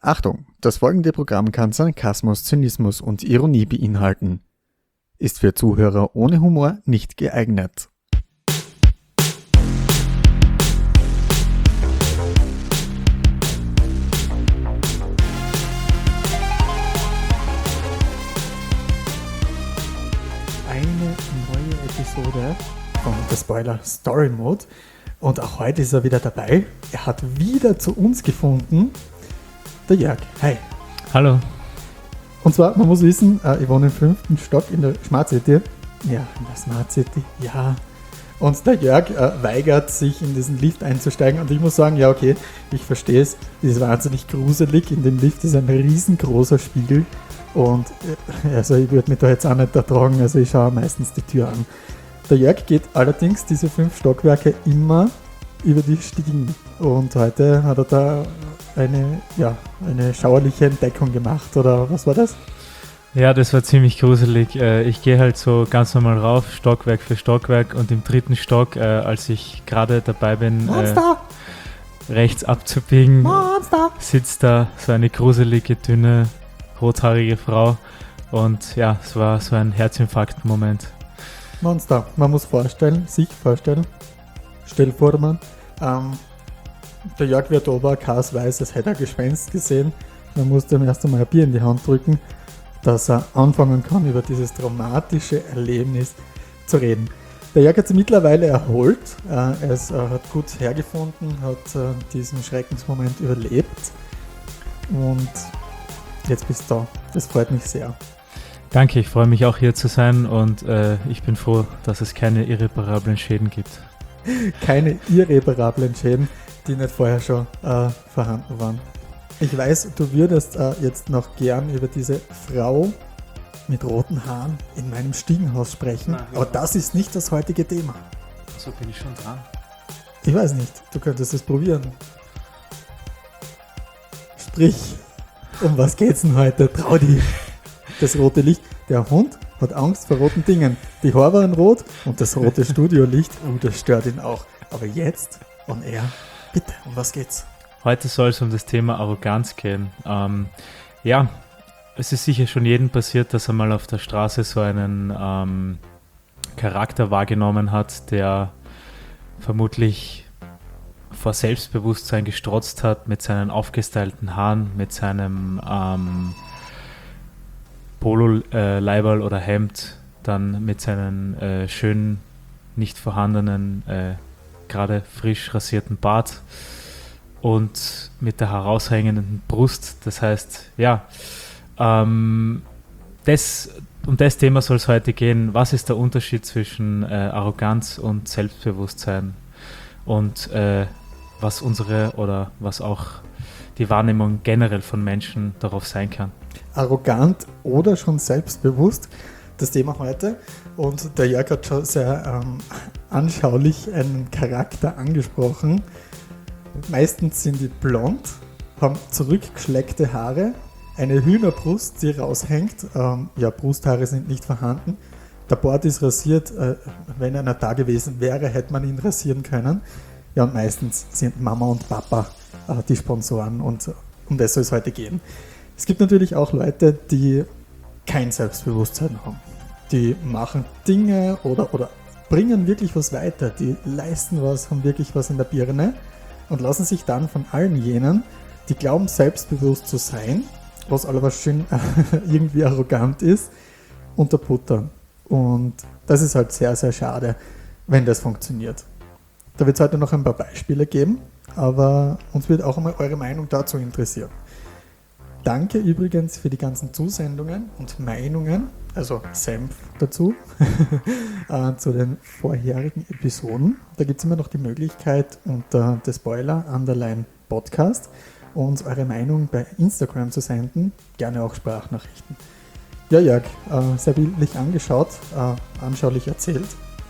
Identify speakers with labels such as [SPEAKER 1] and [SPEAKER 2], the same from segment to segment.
[SPEAKER 1] Achtung, das folgende Programm kann Sarkasmus, Zynismus und Ironie beinhalten. Ist für Zuhörer ohne Humor nicht geeignet. Eine neue Episode von The Spoiler Story Mode und auch heute ist er wieder dabei. Er hat wieder zu uns gefunden. Der Jörg. Hi.
[SPEAKER 2] Hallo.
[SPEAKER 1] Und zwar, man muss wissen, ich wohne im 5. Stock in der Smart City. Ja, in der Smart City, ja. Und der Jörg weigert sich, in diesen Lift einzusteigen. Und ich muss sagen, ja okay, ich verstehe es. Es ist wahnsinnig gruselig. In dem Lift ist ein riesengroßer Spiegel. Und also ich würde mich da jetzt auch nicht ertragen. Also ich schaue meistens die Tür an. Der Jörg geht allerdings diese 5 Stockwerke immer über die Stiegen. Und heute hat er da eine schauerliche Entdeckung gemacht, oder was war das?
[SPEAKER 2] Ja, das war ziemlich gruselig. Ich gehe halt so ganz normal rauf, Stockwerk für Stockwerk, und im 3. Stock, als ich gerade dabei bin, rechts abzubiegen, sitzt da so eine gruselige, dünne, rothaarige Frau und ja, es war so ein Herzinfarkt-Moment.
[SPEAKER 1] Monster, man muss sich vorstellen, stell vor, der Jörg wird Oberkas weiß, als hätte er Gespenst gesehen. Man musste ihm erst einmal ein Bier in die Hand drücken, dass er anfangen kann, über dieses traumatische Erlebnis zu reden. Der Jörg hat sich mittlerweile erholt. Er hat gut hergefunden, hat diesen Schreckensmoment überlebt. Und jetzt bist du da. Das freut mich sehr.
[SPEAKER 2] Danke, ich freue mich auch hier zu sein und ich bin froh, dass es keine irreparablen Schäden gibt.
[SPEAKER 1] Keine irreparablen Schäden, die nicht vorher schon vorhanden waren. Ich weiß, du würdest jetzt noch gern über diese Frau mit roten Haaren in meinem Stiegenhaus sprechen, aber das ist nicht das heutige Thema.
[SPEAKER 2] So bin ich schon dran.
[SPEAKER 1] Ich weiß nicht, du könntest es probieren. Sprich, um was geht's denn heute? Trau dich. Das rote Licht. Der Hund hat Angst vor roten Dingen. Die Haare waren rot und das rote Studiolicht, das stört ihn auch. Aber jetzt, on air, bitte, um was geht's?
[SPEAKER 2] Heute soll es um das Thema Arroganz gehen. Ja, es ist sicher schon jedem passiert, dass er mal auf der Straße so einen Charakter wahrgenommen hat, der vermutlich vor Selbstbewusstsein gestrotzt hat, mit seinen aufgestylten Haaren, mit seinem Polo-Leiberl oder Hemd, dann mit seinen schönen, nicht vorhandenen, gerade frisch rasierten Bart und mit der heraushängenden Brust. Das heißt, ja, um das Thema soll es heute gehen. Was ist der Unterschied zwischen Arroganz und Selbstbewusstsein? Und was unsere oder was auch die Wahrnehmung generell von Menschen darauf sein kann.
[SPEAKER 1] Arrogant oder schon selbstbewusst, das Thema heute. Und der Jörg hat schon sehr anschaulich einen Charakter angesprochen. Meistens sind die blond, haben zurückgeschleckte Haare, eine Hühnerbrust, die raushängt. Brusthaare sind nicht vorhanden. Der Bart ist rasiert. Wenn einer da gewesen wäre, hätte man ihn rasieren können. Ja, und meistens sind Mama und Papa die Sponsoren und um das soll es heute gehen. Es gibt natürlich auch Leute, die kein Selbstbewusstsein haben. Die machen Dinge oder bringen wirklich was weiter. Die leisten was, haben wirklich was in der Birne und lassen sich dann von allen jenen, die glauben, selbstbewusst zu sein, was aber schön irgendwie arrogant ist, unterbuttern. Und das ist halt sehr, sehr schade, wenn das funktioniert. Da wird es heute noch ein paar Beispiele geben, aber uns wird auch einmal eure Meinung dazu interessieren. Danke übrigens für die ganzen Zusendungen und Meinungen, also Senf dazu, zu den vorherigen Episoden. Da gibt es immer noch die Möglichkeit, unter The Spoiler _Podcast uns eure Meinung bei Instagram zu senden, gerne auch Sprachnachrichten. Ja, Jörg, sehr bildlich angeschaut, anschaulich erzählt.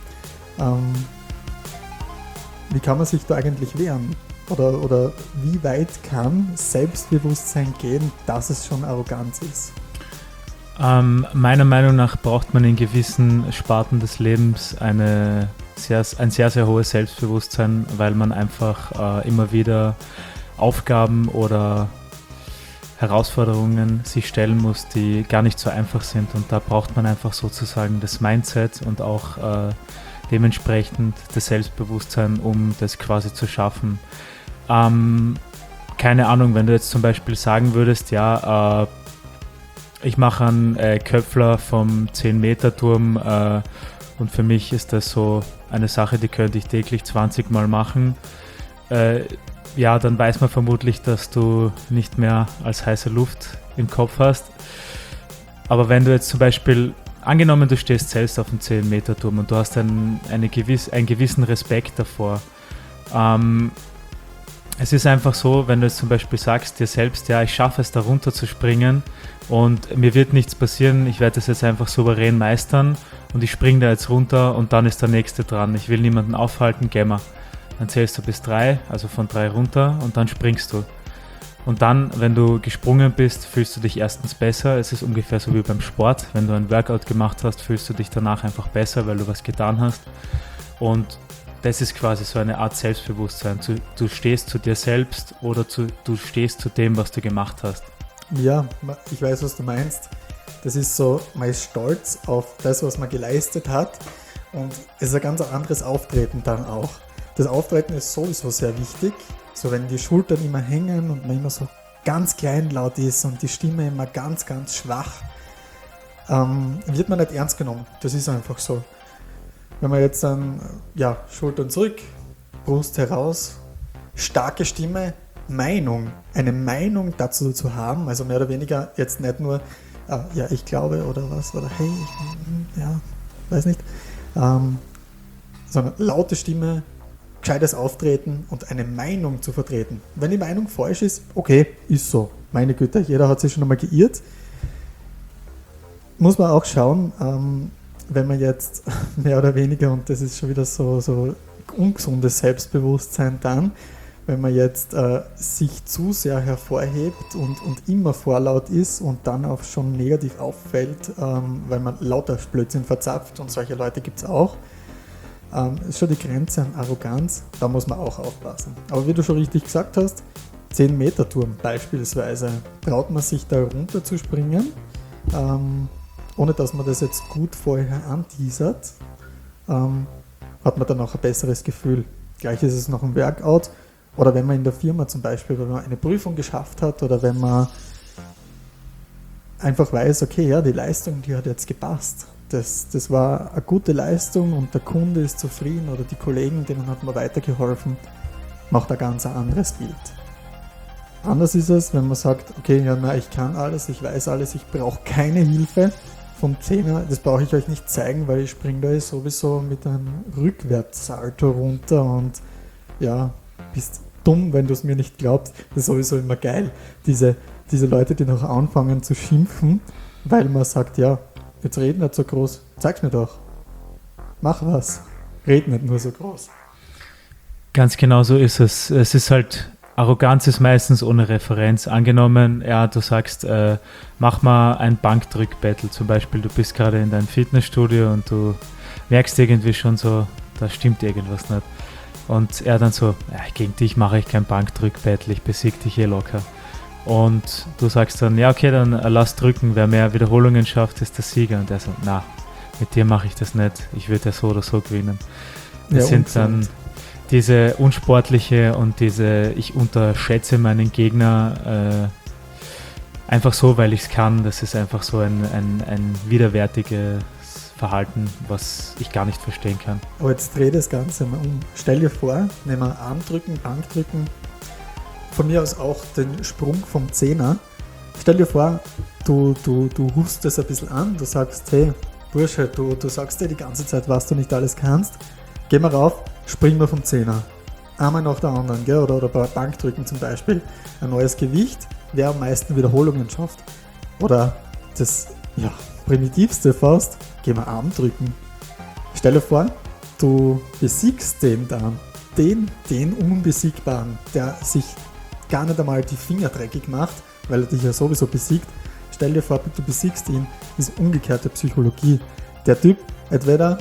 [SPEAKER 1] Wie kann man sich da eigentlich wehren? Oder wie weit kann Selbstbewusstsein gehen, dass es schon Arroganz ist?
[SPEAKER 2] Meiner Meinung nach braucht man in gewissen Sparten des Lebens ein sehr, sehr hohes Selbstbewusstsein, weil man einfach immer wieder Aufgaben oder Herausforderungen sich stellen muss, die gar nicht so einfach sind. Und da braucht man einfach sozusagen das Mindset und auch dementsprechend das Selbstbewusstsein, um das quasi zu schaffen. Keine Ahnung, wenn du jetzt zum Beispiel sagen würdest, ja, ich mache einen Köpfler vom 10-Meter-Turm und für mich ist das so eine Sache, die könnte ich täglich 20 Mal machen. Ja, dann weiß man vermutlich, dass du nicht mehr als heiße Luft im Kopf hast. Aber wenn du jetzt zum Beispiel, angenommen du stehst selbst auf dem 10-Meter-Turm und du hast einen gewissen Respekt davor. Es ist einfach so, wenn du jetzt zum Beispiel sagst dir selbst, ja, ich schaffe es da runter zu springen und mir wird nichts passieren, ich werde das jetzt einfach souverän meistern und ich springe da jetzt runter und dann ist der Nächste dran. Ich will niemanden aufhalten, geh mal. Dann zählst du bis 3, also von 3 runter und dann springst du. Und dann, wenn du gesprungen bist, fühlst du dich erstens besser. Es ist ungefähr so wie beim Sport. Wenn du ein Workout gemacht hast, fühlst du dich danach einfach besser, weil du was getan hast. Und das ist quasi so eine Art Selbstbewusstsein. Du stehst zu dir selbst oder du stehst zu dem, was du gemacht hast.
[SPEAKER 1] Ja, ich weiß, was du meinst. Das ist so, man ist stolz auf das, was man geleistet hat. Und es ist ein ganz anderes Auftreten dann auch. Das Auftreten ist sowieso sehr wichtig. So wenn die Schultern immer hängen und man immer so ganz kleinlaut ist und die Stimme immer ganz, ganz schwach, wird man nicht ernst genommen. Das ist einfach so. Wenn man jetzt dann, ja, Schultern zurück, Brust heraus, starke Stimme, Meinung, eine Meinung dazu zu haben, also mehr oder weniger jetzt nicht nur, ja, ich glaube oder was, oder hey, ja, weiß nicht, sondern laute Stimme, gescheites Auftreten und eine Meinung zu vertreten. Wenn die Meinung falsch ist, okay, ist so. Meine Güte, jeder hat sich schon einmal geirrt. Muss man auch schauen, wenn man jetzt mehr oder weniger, und das ist schon wieder so ungesundes Selbstbewusstsein dann, wenn man jetzt sich zu sehr hervorhebt und immer vorlaut ist und dann auch schon negativ auffällt, weil man lauter Blödsinn verzapft und solche Leute gibt es auch. Ist schon die Grenze an Arroganz, da muss man auch aufpassen. Aber wie du schon richtig gesagt hast, 10-Meter-Turm beispielsweise, traut man sich da runter zu springen, ohne dass man das jetzt gut vorher anteasert, hat man dann auch ein besseres Gefühl. Gleich ist es noch ein Workout oder wenn man in der Firma zum Beispiel, wenn man eine Prüfung geschafft hat oder wenn man einfach weiß, okay, ja, die Leistung, die hat jetzt gepasst. Das war eine gute Leistung und der Kunde ist zufrieden oder die Kollegen, denen hat man weitergeholfen, macht ein ganz anderes Bild. Anders ist es, wenn man sagt, okay, ja, na, ich kann alles, ich weiß alles, ich brauche keine Hilfe vom Zehner, das brauche ich euch nicht zeigen, weil ich springe da sowieso mit einem Rückwärtssalto runter und ja, bist dumm, wenn du es mir nicht glaubst. Das ist sowieso immer geil, diese Leute, die noch anfangen zu schimpfen, weil man sagt, ja, jetzt red nicht so groß, zeig's mir doch. Mach was. Red nicht nur so groß.
[SPEAKER 2] Ganz genau so ist es. Es ist halt, Arroganz ist meistens ohne Referenz. Angenommen, ja, du sagst, mach mal ein Bankdrück-Battle zum Beispiel. Du bist gerade in deinem Fitnessstudio und du merkst irgendwie schon so, da stimmt irgendwas nicht. Und er dann so, ja, gegen dich mache ich kein Bankdrück-Battle, ich besiege dich locker. Und du sagst dann, ja okay, dann lass drücken, wer mehr Wiederholungen schafft, ist der Sieger. Und er so, na, mit dir mache ich das nicht, ich würde ja so oder so gewinnen. Das sind dann diese unsportliche und diese, ich unterschätze meinen Gegner einfach so, weil ich es kann. Das ist einfach so ein widerwärtiges Verhalten, was ich gar nicht verstehen kann.
[SPEAKER 1] Aber jetzt dreh das Ganze mal um. Stell dir vor, nehmen wir Armdrücken, Bankdrücken, von mir aus auch den Sprung vom Zehner. Stell dir vor, du rufst das ein bisschen an, du sagst, hey Bursche, du sagst dir die ganze Zeit, was du nicht alles kannst, geh mal rauf, spring mal vom Zehner. Einmal nach der anderen, gell? Oder bei Bankdrücken zum Beispiel, ein neues Gewicht, wer am meisten Wiederholungen schafft. Oder das primitivste fast, geh mal Armdrücken. Stell dir vor, du besiegst den dann, den Unbesiegbaren, der sich gar nicht einmal die Finger dreckig macht, weil er dich ja sowieso besiegt. Stell dir vor, du besiegst ihn, das ist umgekehrte Psychologie. Der Typ, entweder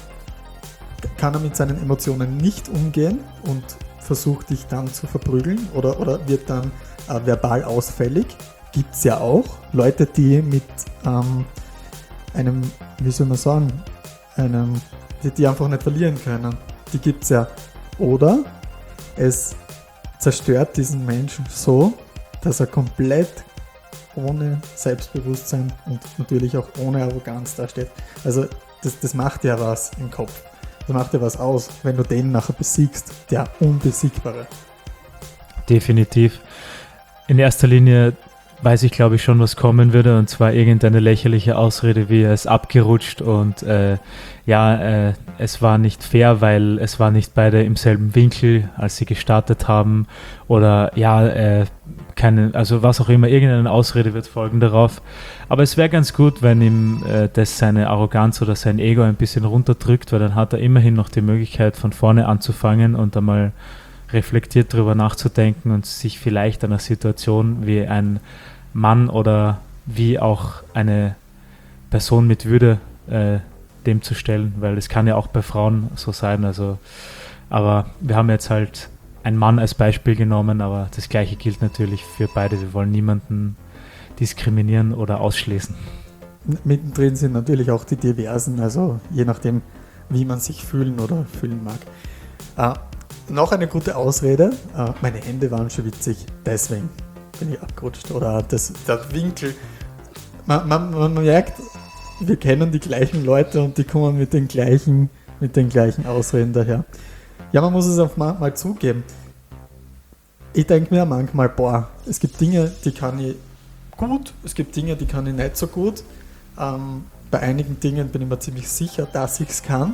[SPEAKER 1] kann er mit seinen Emotionen nicht umgehen und versucht dich dann zu verprügeln oder wird dann verbal ausfällig, gibt es ja auch. Leute, die mit einem, wie soll man sagen, die einfach nicht verlieren können. Die gibt es ja. Oder es zerstört diesen Menschen so, dass er komplett ohne Selbstbewusstsein und natürlich auch ohne Arroganz dasteht. Also das macht ja was im Kopf. Das macht ja was aus, wenn du den nachher besiegst, der Unbesiegbare.
[SPEAKER 2] Definitiv. In erster Linie weiß ich, glaube ich, schon, was kommen würde, und zwar irgendeine lächerliche Ausrede wie, er ist abgerutscht und es war nicht fair, weil es war nicht beide im selben Winkel, als sie gestartet haben, oder also was auch immer, irgendeine Ausrede wird folgen darauf. Aber es wäre ganz gut, wenn ihm das seine Arroganz oder sein Ego ein bisschen runterdrückt, weil dann hat er immerhin noch die Möglichkeit, von vorne anzufangen und einmal reflektiert darüber nachzudenken und sich vielleicht einer Situation wie ein Mann oder wie auch eine Person mit Würde dem zu stellen, weil es kann ja auch bei Frauen so sein. Also, aber wir haben jetzt halt einen Mann als Beispiel genommen, aber das Gleiche gilt natürlich für beide. Wir wollen niemanden diskriminieren oder ausschließen.
[SPEAKER 1] Mittendrin sind natürlich auch die Diversen, also je nachdem, wie man sich fühlen oder fühlen mag. Noch eine gute Ausrede, meine Hände waren schon witzig, deswegen bin ich abgerutscht. Oder der Winkel. Man merkt, wir kennen die gleichen Leute und die kommen mit den gleichen Ausreden daher. Ja, man muss es auch mal zugeben. Ich denke mir manchmal, es gibt Dinge, die kann ich gut, es gibt Dinge, die kann ich nicht so gut. Bei einigen Dingen bin ich mir ziemlich sicher, dass ich es kann.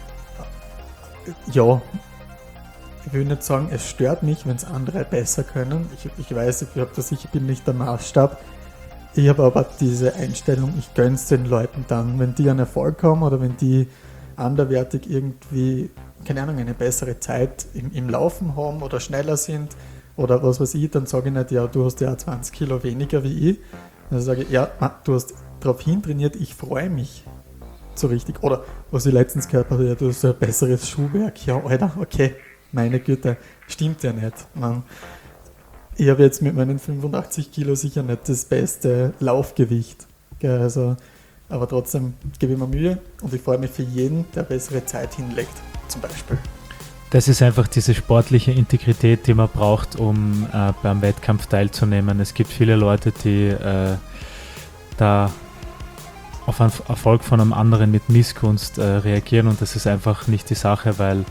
[SPEAKER 1] Ja, ich will nicht sagen, es stört mich, wenn es andere besser können. Ich weiß, ich bin nicht der Maßstab. Ich habe aber diese Einstellung, ich gönne es den Leuten dann, wenn die einen Erfolg haben oder wenn die anderweitig irgendwie, keine Ahnung, eine bessere Zeit im Laufen haben oder schneller sind oder was weiß ich, dann sage ich nicht, ja, du hast ja 20 Kilo weniger wie ich. Dann sage ich, ja, du hast darauf hintrainiert, ich freue mich so richtig. Oder was ich letztens gehört habe, ja, du hast ein besseres Schuhwerk. Ja, Alter, okay, meine Güte, stimmt ja nicht. Ich habe jetzt mit meinen 85 Kilo sicher nicht das beste Laufgewicht. Also, aber trotzdem gebe ich mir Mühe und ich freue mich für jeden, der bessere Zeit hinlegt, zum Beispiel.
[SPEAKER 2] Das ist einfach diese sportliche Integrität, die man braucht, um beim Wettkampf teilzunehmen. Es gibt viele Leute, die da auf einen Erfolg von einem anderen mit Missgunst reagieren, und das ist einfach nicht die Sache, weil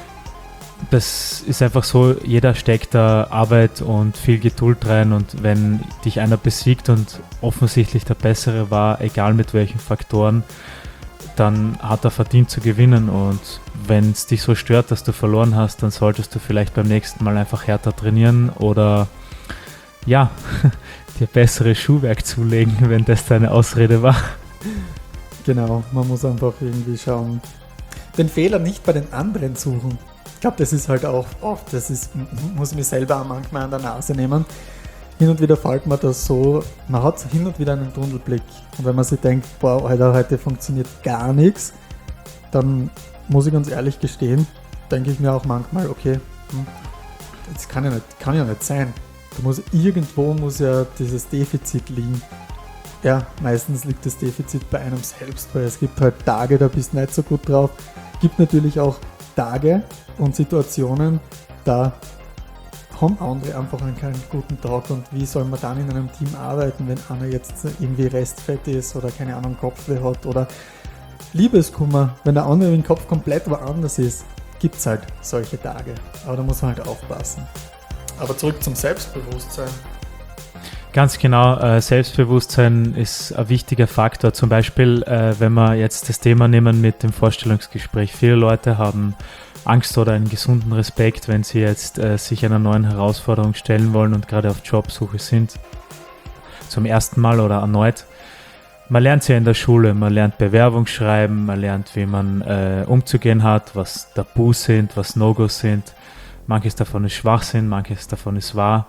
[SPEAKER 2] das ist einfach so, jeder steckt da Arbeit und viel Geduld rein, und wenn dich einer besiegt und offensichtlich der Bessere war, egal mit welchen Faktoren, dann hat er verdient zu gewinnen, und wenn es dich so stört, dass du verloren hast, dann solltest du vielleicht beim nächsten Mal einfach härter trainieren oder ja, dir besseres Schuhwerk zulegen, wenn das deine Ausrede war.
[SPEAKER 1] Genau, man muss einfach irgendwie schauen, den Fehler nicht bei den anderen suchen. Ich glaube, das ist halt auch oft, muss ich mich selber auch manchmal an der Nase nehmen. Hin und wieder fällt mir das so, man hat hin und wieder einen Tunnelblick. Und wenn man sich denkt, Alter, heute funktioniert gar nichts, dann muss ich ganz ehrlich gestehen, denke ich mir auch manchmal, okay, das kann ja nicht sein. Irgendwo muss ja dieses Defizit liegen. Ja, meistens liegt das Defizit bei einem selbst, weil es gibt halt Tage, da bist du nicht so gut drauf. Es gibt natürlich auch Tage und Situationen, da haben andere einfach einen keinen guten Tag, und wie soll man dann in einem Team arbeiten, wenn einer jetzt irgendwie restfett ist oder keine Ahnung, Kopfweh hat oder Liebeskummer, wenn der andere im Kopf komplett woanders ist, gibt es halt solche Tage, aber da muss man halt aufpassen. Aber zurück zum Selbstbewusstsein.
[SPEAKER 2] Ganz genau, Selbstbewusstsein ist ein wichtiger Faktor. Zum Beispiel, wenn wir jetzt das Thema nehmen mit dem Vorstellungsgespräch. Viele Leute haben Angst oder einen gesunden Respekt, wenn sie jetzt sich einer neuen Herausforderung stellen wollen und gerade auf Jobsuche sind. Zum ersten Mal oder erneut. Man lernt ja in der Schule, man lernt Bewerbungsschreiben, man lernt, wie man umzugehen hat, was Tabus sind, was No-Gos sind. Manches davon ist Schwachsinn, manches davon ist wahr.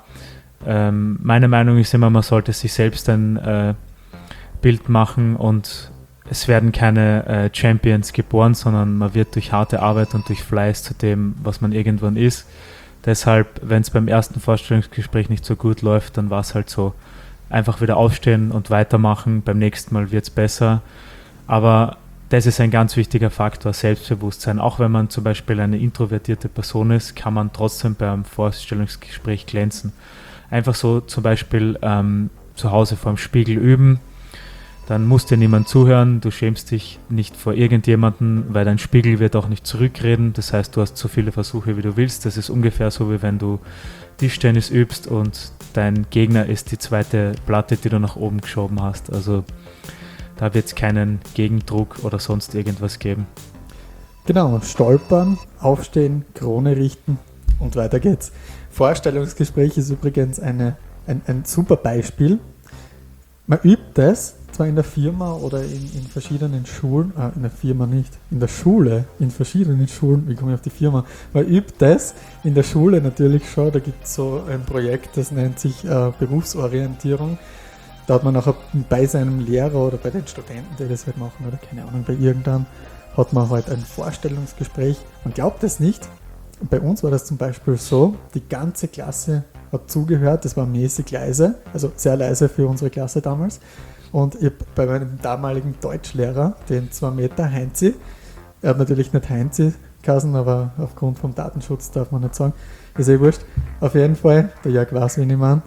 [SPEAKER 2] Meine Meinung ist immer, man sollte sich selbst ein Bild machen, und es werden keine Champions geboren, sondern man wird durch harte Arbeit und durch Fleiß zu dem, was man irgendwann ist. Deshalb, wenn es beim ersten Vorstellungsgespräch nicht so gut läuft, dann war es halt so. einfach wieder aufstehen und weitermachen. Beim nächsten Mal wird es besser. Aber das ist ein ganz wichtiger Faktor, Selbstbewusstsein. Auch wenn man zum Beispiel eine introvertierte Person ist, kann man trotzdem beim Vorstellungsgespräch glänzen. Einfach so zum Beispiel zu Hause vorm Spiegel üben, dann muss dir niemand zuhören, du schämst dich nicht vor irgendjemandem, weil dein Spiegel wird auch nicht zurückreden, das heißt, du hast so viele Versuche, wie du willst. Das ist ungefähr so, wie wenn du Tischtennis übst und dein Gegner ist die zweite Platte, die du nach oben geschoben hast. Also da wird es keinen Gegendruck oder sonst irgendwas geben.
[SPEAKER 1] Genau, stolpern, aufstehen, Krone richten und weiter geht's. Vorstellungsgespräch ist übrigens ein super Beispiel. Man übt das zwar in der Firma oder in verschiedenen Schulen, in der Firma nicht, in der Schule, in verschiedenen Schulen, wie komme ich auf die Firma? Man übt das in der Schule natürlich schon, da gibt es so ein Projekt, das nennt sich Berufsorientierung. Da hat man nachher bei seinem Lehrer oder bei den Studenten, die das halt machen, oder keine Ahnung, bei irgendeinem, hat man halt ein Vorstellungsgespräch. Man glaubt es nicht. Bei uns war das zum Beispiel so, die ganze Klasse hat zugehört, das war mäßig leise, also sehr leise für unsere Klasse damals. Und ich bei meinem damaligen Deutschlehrer, den 2 Meter Heinzi, er hat natürlich nicht Heinzi geheißen, aber aufgrund vom Datenschutz darf man nicht sagen, ist wurscht. Auf jeden Fall, der Jörg weiß, wen ich meine.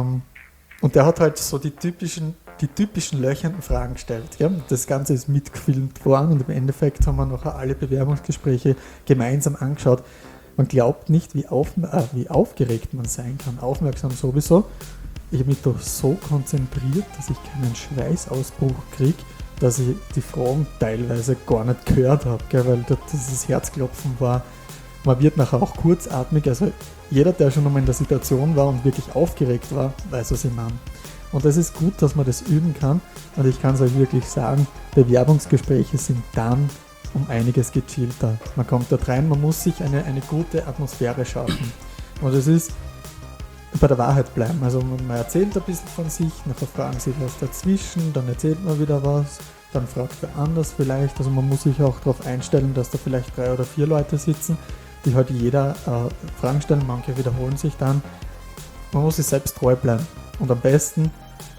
[SPEAKER 1] Und der hat halt so die typischen löchernden Fragen gestellt. Ja? Das Ganze ist mitgefilmt worden und im Endeffekt haben wir nachher alle Bewerbungsgespräche gemeinsam angeschaut. Man glaubt nicht, wie aufgeregt man sein kann. Aufmerksam sowieso. Ich habe mich da so konzentriert, dass ich keinen Schweißausbruch kriege, dass ich die Fragen teilweise gar nicht gehört habe, weil das Herzklopfen war. Man wird nachher auch kurzatmig. Also jeder, der schon einmal in der Situation war und wirklich aufgeregt war, weiß, was ich meine. Und das ist gut, dass man das üben kann. Und ich kann es euch wirklich sagen, Bewerbungsgespräche sind dann um einiges gechillter. Man kommt dort rein, man muss sich eine gute Atmosphäre schaffen. Und es ist bei der Wahrheit bleiben. Also man erzählt ein bisschen von sich, nachher fragen sie was dazwischen, dann erzählt man wieder was, dann fragt wer anders vielleicht. Also man muss sich auch darauf einstellen, dass da vielleicht 3 oder 4 Leute sitzen, die halt jeder Fragen stellen, manche wiederholen sich dann. Man muss sich selbst treu bleiben. Und am besten,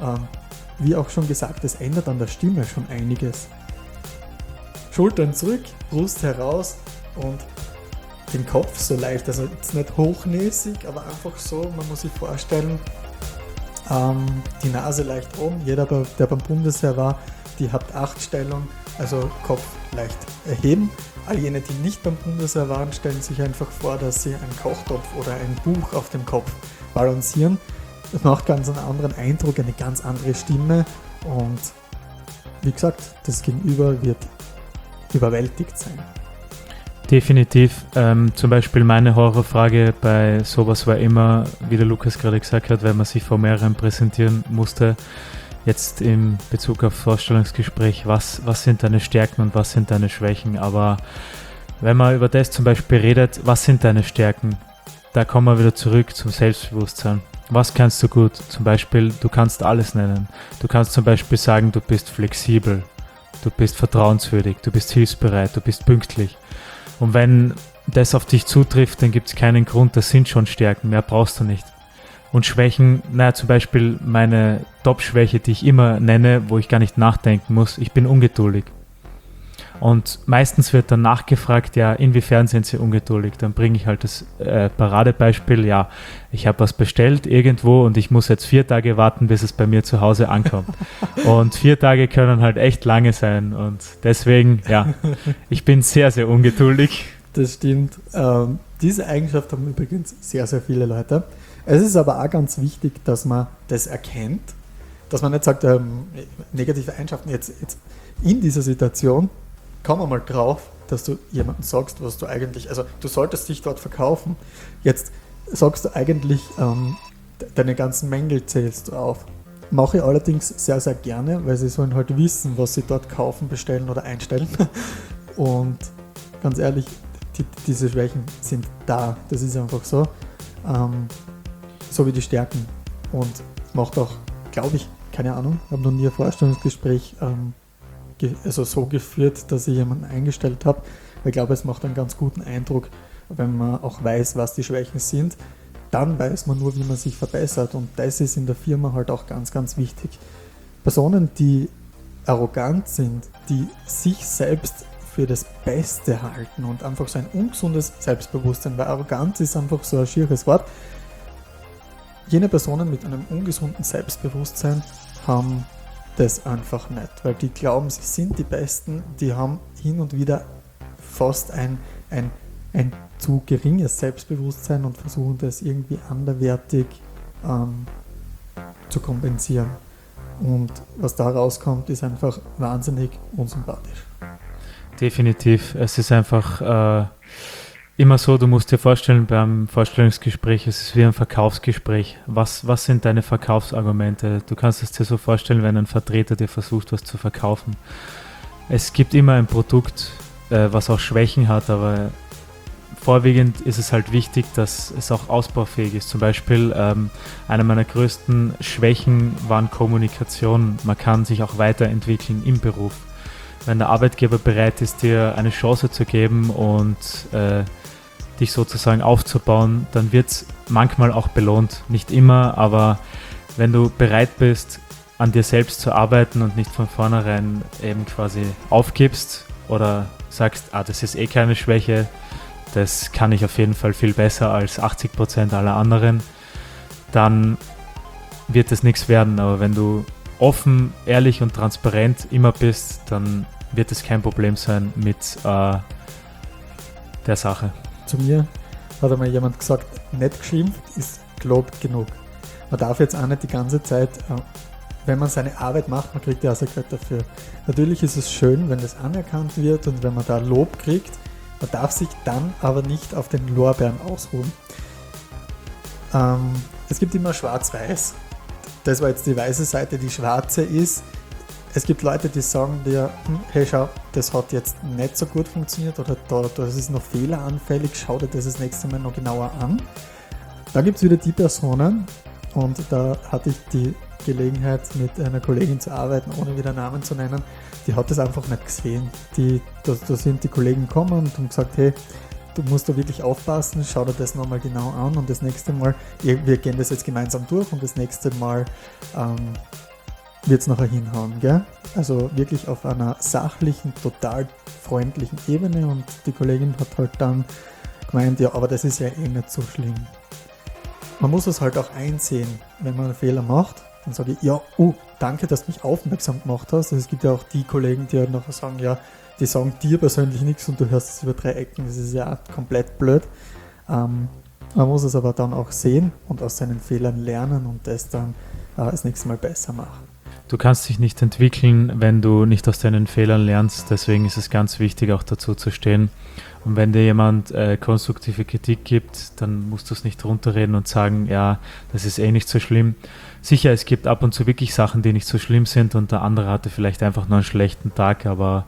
[SPEAKER 1] wie auch schon gesagt, es ändert an der Stimme schon einiges. Schultern zurück, Brust heraus und den Kopf so leicht, also jetzt nicht hochnäsig, aber einfach so, man muss sich vorstellen, die Nase leicht oben, jeder, der beim Bundesheer war, die hat 8-Stellung, also Kopf leicht erheben. All jene, die nicht beim Bundesheer waren, stellen sich einfach vor, dass sie einen Kochtopf oder ein Buch auf dem Kopf balancieren. Das macht ganz einen anderen Eindruck, eine ganz andere Stimme und wie gesagt, das Gegenüber wird überwältigt sein.
[SPEAKER 2] Definitiv. Zum Beispiel meine Horrorfrage bei sowas war immer, wie der Lukas gerade gesagt hat, wenn man sich vor mehreren präsentieren musste, jetzt in Bezug auf Vorstellungsgespräch, was sind deine Stärken und was sind deine Schwächen, aber wenn man über das zum Beispiel redet, was sind deine Stärken, da kommen wir wieder zurück zum Selbstbewusstsein. Was kannst du gut? Zum Beispiel, du kannst alles nennen. Du kannst zum Beispiel sagen, du bist flexibel, du bist vertrauenswürdig, du bist hilfsbereit, du bist pünktlich. Und wenn das auf dich zutrifft, dann gibt es keinen Grund, das sind schon Stärken, mehr brauchst du nicht. Und Schwächen, zum Beispiel meine Top-Schwäche, die ich immer nenne, wo ich gar nicht nachdenken muss, ich bin ungeduldig. Und meistens wird dann nachgefragt, ja, inwiefern sind sie ungeduldig? Dann bringe ich halt das Paradebeispiel, ja, ich habe was bestellt irgendwo und ich muss jetzt 4 Tage warten, bis es bei mir zu Hause ankommt. Und 4 Tage können halt echt lange sein und deswegen, ja, ich bin sehr, sehr ungeduldig.
[SPEAKER 1] Das stimmt. Diese Eigenschaft haben übrigens sehr, sehr viele Leute. Es ist aber auch ganz wichtig, dass man das erkennt, dass man nicht sagt, negative Eigenschaften jetzt in dieser Situation, komm mal drauf, dass du jemandem sagst, was du eigentlich, also du solltest dich dort verkaufen. Jetzt sagst du eigentlich, deine ganzen Mängel zählst du auf. Mache ich allerdings sehr, sehr gerne, weil sie sollen halt wissen, was sie dort kaufen, bestellen oder einstellen. Und ganz ehrlich, diese Schwächen sind da. Das ist einfach so. So wie die Stärken. Und macht auch, glaube ich, keine Ahnung, ich habe noch nie ein Vorstellungsgespräch so geführt, dass ich jemanden eingestellt habe. Ich glaube, es macht einen ganz guten Eindruck, wenn man auch weiß, was die Schwächen sind. dann weiß man nur, wie man sich verbessert. Und das ist in der Firma halt auch ganz, ganz wichtig. Personen, die arrogant sind, die sich selbst für das Beste halten und einfach so ein ungesundes Selbstbewusstsein, weil Arroganz ist einfach so ein schieres Wort. Jene Personen mit einem ungesunden Selbstbewusstsein haben das einfach nicht, weil die glauben, sie sind die Besten, die haben hin und wieder fast ein zu geringes Selbstbewusstsein und versuchen das irgendwie anderwertig zu kompensieren. Und was da rauskommt, ist einfach wahnsinnig unsympathisch.
[SPEAKER 2] Definitiv. Es ist einfach immer so, du musst dir vorstellen, beim Vorstellungsgespräch, es ist wie ein Verkaufsgespräch. Was sind deine Verkaufsargumente? Du kannst es dir so vorstellen, wenn ein Vertreter dir versucht, was zu verkaufen. Es gibt immer ein Produkt, was auch Schwächen hat, aber vorwiegend ist es halt wichtig, dass es auch ausbaufähig ist. Zum Beispiel eine meiner größten Schwächen waren Kommunikation. Man kann sich auch weiterentwickeln im Beruf. Wenn der Arbeitgeber bereit ist, dir eine Chance zu geben und dich sozusagen aufzubauen, dann wird es manchmal auch belohnt. Nicht immer, aber wenn du bereit bist, an dir selbst zu arbeiten und nicht von vornherein eben quasi aufgibst oder sagst, das ist eh keine Schwäche, das kann ich auf jeden Fall viel besser als 80% aller anderen, dann wird es nichts werden. Aber wenn du offen, ehrlich und transparent immer bist, dann wird es kein Problem sein mit der Sache.
[SPEAKER 1] Zu mir hat einmal jemand gesagt, nicht geschimpft ist gelobt genug. Man darf jetzt auch nicht die ganze Zeit, wenn man seine Arbeit macht, man kriegt ja auch sein Geld dafür. Natürlich ist es schön, wenn das anerkannt wird und wenn man da Lob kriegt. Man darf sich dann aber nicht auf den Lorbeeren ausruhen. Es gibt immer schwarz-weiß. Das war jetzt die weiße Seite, die schwarze ist. Es gibt Leute, die sagen dir, hey schau, das hat jetzt nicht so gut funktioniert oder das ist noch fehleranfällig, schau dir das nächste Mal noch genauer an. Dann gibt es wieder die Personen, und da hatte ich die Gelegenheit, mit einer Kollegin zu arbeiten, ohne wieder Namen zu nennen, die hat das einfach nicht gesehen. Da sind die Kollegen gekommen und haben gesagt, hey, du musst da wirklich aufpassen, schau dir das nochmal genau an und das nächste Mal, wir gehen das jetzt gemeinsam durch und das nächste Mal wird es nachher hinhauen. Gell? Also wirklich auf einer sachlichen, total freundlichen Ebene, und die Kollegin hat halt dann gemeint, ja, aber das ist ja eh nicht so schlimm. Man muss es halt auch einsehen, wenn man einen Fehler macht, dann sage ich, ja, danke, dass du mich aufmerksam gemacht hast. Also es gibt ja auch die Kollegen, die halt nachher sagen, ja, die sagen dir persönlich nichts und du hörst es über 3 Ecken, das ist ja komplett blöd. Man muss es aber dann auch sehen und aus seinen Fehlern lernen und das dann das nächste Mal besser machen.
[SPEAKER 2] Du kannst dich nicht entwickeln, wenn du nicht aus deinen Fehlern lernst. Deswegen ist es ganz wichtig, auch dazu zu stehen. Und wenn dir jemand konstruktive Kritik gibt, dann musst du es nicht runterreden und sagen, ja, das ist eh nicht so schlimm. Sicher, es gibt ab und zu wirklich Sachen, die nicht so schlimm sind und der andere hatte vielleicht einfach nur einen schlechten Tag, aber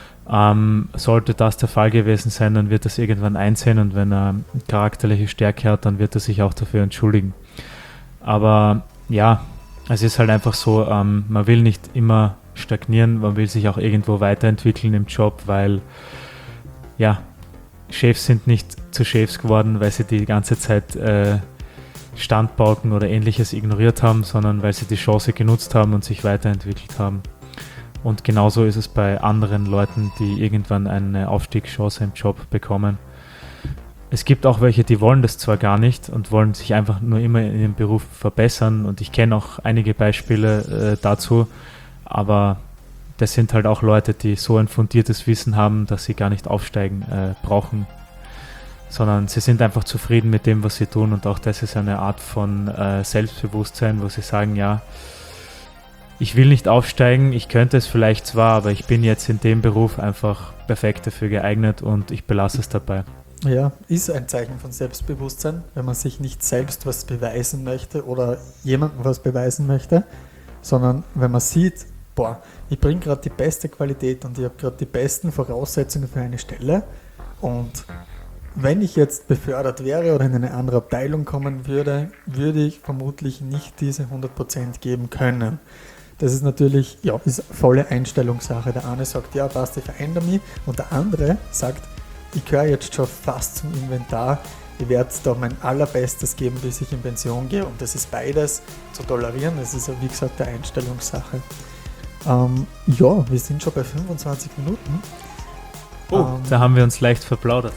[SPEAKER 2] sollte das der Fall gewesen sein, dann wird das irgendwann einsehen, und wenn er charakterliche Stärke hat, dann wird er sich auch dafür entschuldigen. Aber ja, es ist halt einfach so, man will nicht immer stagnieren, man will sich auch irgendwo weiterentwickeln im Job, weil ja, Chefs sind nicht zu Chefs geworden, weil sie die ganze Zeit Standpauken oder Ähnliches ignoriert haben, sondern weil sie die Chance genutzt haben und sich weiterentwickelt haben. Und genauso ist es bei anderen Leuten, die irgendwann eine Aufstiegschance im Job bekommen. Es gibt auch welche, die wollen das zwar gar nicht und wollen sich einfach nur immer in ihrem Beruf verbessern, und ich kenne auch einige Beispiele dazu, aber das sind halt auch Leute, die so ein fundiertes Wissen haben, dass sie gar nicht aufsteigen brauchen, sondern sie sind einfach zufrieden mit dem, was sie tun, und auch das ist eine Art von Selbstbewusstsein, wo sie sagen, ja, ich will nicht aufsteigen, ich könnte es vielleicht zwar, aber ich bin jetzt in dem Beruf einfach perfekt dafür geeignet und ich belasse es dabei.
[SPEAKER 1] Ja, ist ein Zeichen von Selbstbewusstsein, wenn man sich nicht selbst was beweisen möchte oder jemandem was beweisen möchte, sondern wenn man sieht, ich bringe gerade die beste Qualität und ich habe gerade die besten Voraussetzungen für eine Stelle, und wenn ich jetzt befördert wäre oder in eine andere Abteilung kommen würde, würde ich vermutlich nicht diese 100% geben können. Das ist natürlich, ist volle Einstellungssache. Der eine sagt, ja, passt, ich verändere mich, und der andere sagt, ich gehöre jetzt schon fast zum Inventar, Ich werde da mein allerbestes geben, bis ich in Pension gehe. Und das ist beides zu tolerieren. Das ist, wie gesagt, eine Einstellungssache. Ja, wir sind schon bei 25 Minuten.
[SPEAKER 2] Da haben wir uns leicht verplaudert.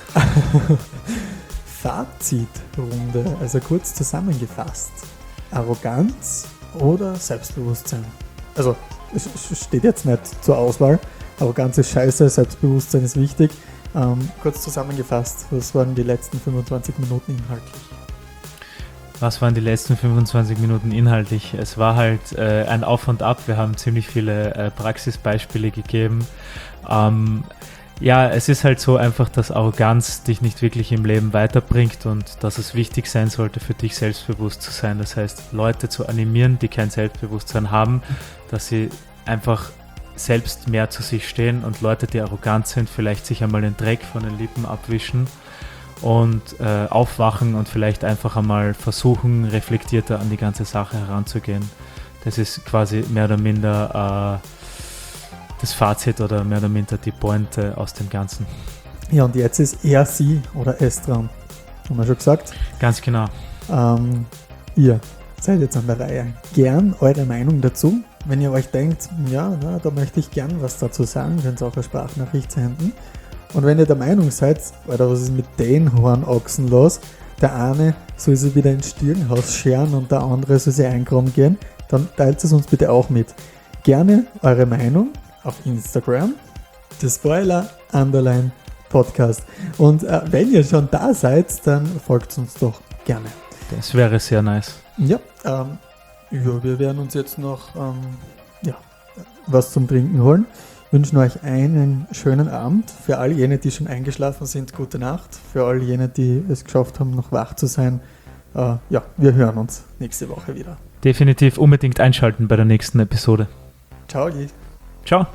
[SPEAKER 1] Fazitrunde, also kurz zusammengefasst. Arroganz oder Selbstbewusstsein? Also, es steht jetzt nicht zur Auswahl. Arroganz ist scheiße, Selbstbewusstsein ist wichtig. Kurz zusammengefasst, was waren die letzten 25 Minuten inhaltlich?
[SPEAKER 2] Was waren die letzten 25 Minuten inhaltlich? Es war halt ein Auf und Ab. Wir haben ziemlich viele Praxisbeispiele gegeben. Ja, es ist halt so einfach, dass Arroganz dich nicht wirklich im Leben weiterbringt und dass es wichtig sein sollte, für dich selbstbewusst zu sein. Das heißt, Leute zu animieren, die kein Selbstbewusstsein haben, dass sie einfach selbst mehr zu sich stehen und Leute, die arrogant sind, vielleicht sich einmal den Dreck von den Lippen abwischen und aufwachen und vielleicht einfach einmal versuchen, reflektierter an die ganze Sache heranzugehen. Das ist quasi mehr oder minder das Fazit oder mehr oder minder die Pointe aus dem Ganzen.
[SPEAKER 1] Ja, und jetzt ist er, sie oder es dran. Haben wir schon gesagt?
[SPEAKER 2] Ganz genau.
[SPEAKER 1] Ihr seid jetzt an der Reihe. Gern eure Meinung dazu. Wenn ihr euch denkt, ja, da möchte ich gern was dazu sagen, könnt ihr auch eine Sprachnachricht senden. Und wenn ihr der Meinung seid, Alter, was ist mit den Hornochsen los? Der eine soll sich wieder ins Stirnhaus scheren und der andere soll sich eingraben gehen, dann teilt es uns bitte auch mit. Gerne eure Meinung auf Instagram, The Spoiler_Podcast. Und wenn ihr schon da seid, dann folgt uns doch gerne.
[SPEAKER 2] Das wäre sehr nice.
[SPEAKER 1] Ja, wir werden uns jetzt noch was zum Trinken holen. Wünschen euch einen schönen Abend. Für all jene, die schon eingeschlafen sind, gute Nacht. Für all jene, die es geschafft haben, noch wach zu sein, wir hören uns nächste Woche wieder.
[SPEAKER 2] Definitiv unbedingt einschalten bei der nächsten Episode.
[SPEAKER 1] Ciao.
[SPEAKER 2] Ciao.